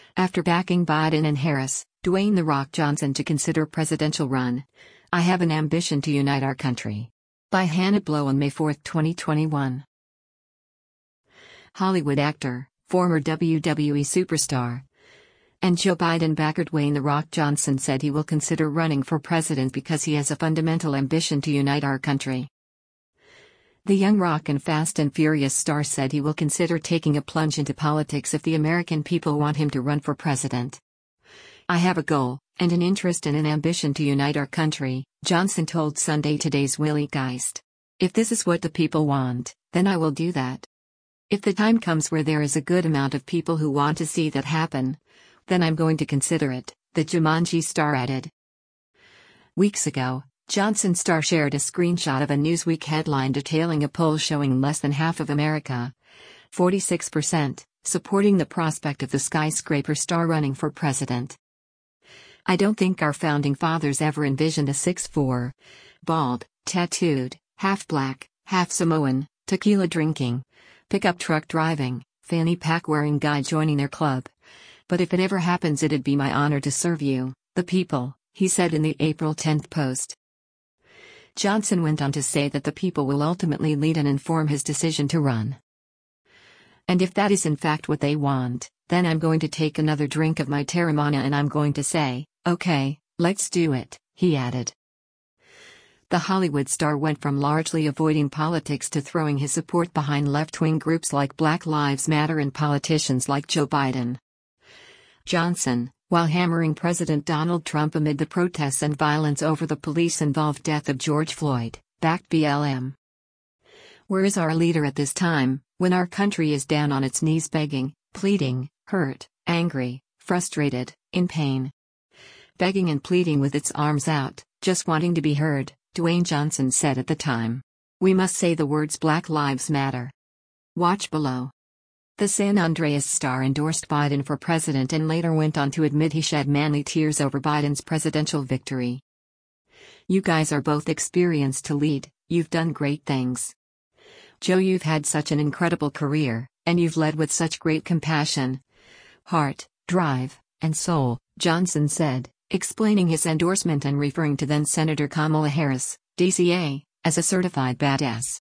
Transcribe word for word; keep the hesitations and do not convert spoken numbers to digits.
After backing Biden and Harris, Dwayne "The Rock" Johnson to consider presidential run. I have an ambition to unite our country. By Hannah Blow on May fourth, twenty twenty-one. Hollywood actor, former W W E superstar, and Joe Biden backer Dwayne "The Rock" Johnson said he will consider running for president because he has a fundamental ambition to unite our country. The young Rock and Fast and Furious star said he will consider taking a plunge into politics if the American people want him to run for president. I have a goal, and an interest and an ambition to unite our country, Johnson told Sunday Today's Willie Geist. If this is what the people want, then I will do that. If the time comes where there is a good amount of people who want to see that happen, then I'm going to consider it, the Jumanji star added. Weeks ago, Johnson star shared a screenshot of a Newsweek headline detailing a poll showing less than half of America, forty-six percent, supporting the prospect of the skyscraper star running for president. I don't think our founding fathers ever envisioned a six foot four, bald, tattooed, half-black, half-Samoan, tequila-drinking, pickup truck driving, fanny pack-wearing guy joining their club. But if it ever happens, it'd be my honor to serve you, the people, he said in the April tenth post. Johnson went on to say that the people will ultimately lead and inform his decision to run. And if that is in fact what they want, then I'm going to take another drink of my Teremana and I'm going to say, okay, let's do it, he added. The Hollywood star went from largely avoiding politics to throwing his support behind left-wing groups like Black Lives Matter and politicians like Joe Biden. Johnson, while hammering President Donald Trump amid the protests and violence over the police-involved death of George Floyd, backed B L M. Where is our leader at this time, when our country is down on its knees begging, pleading, hurt, angry, frustrated, in pain? Begging and pleading with its arms out, just wanting to be heard, Dwayne Johnson said at the time. We must say the words Black Lives Matter. Watch below. The San Andreas star endorsed Biden for president and later went on to admit he shed manly tears over Biden's presidential victory. You guys are both experienced to lead, you've done great things. Joe, you've had such an incredible career, and you've led with such great compassion, heart, drive, and soul, Johnson said, explaining his endorsement and referring to then-Senator Kamala Harris, D C A, as a certified badass.